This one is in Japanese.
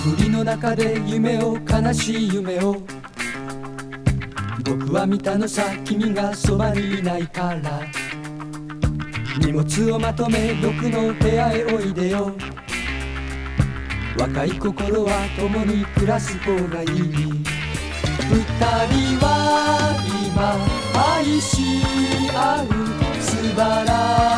眠りの中で夢を悲しい夢を僕は見たのさ、君がそばにいないから。荷物をまとめ僕の部屋へおいでよ。若い心は共に暮らす方がいい。二人は今愛し合う素晴らしい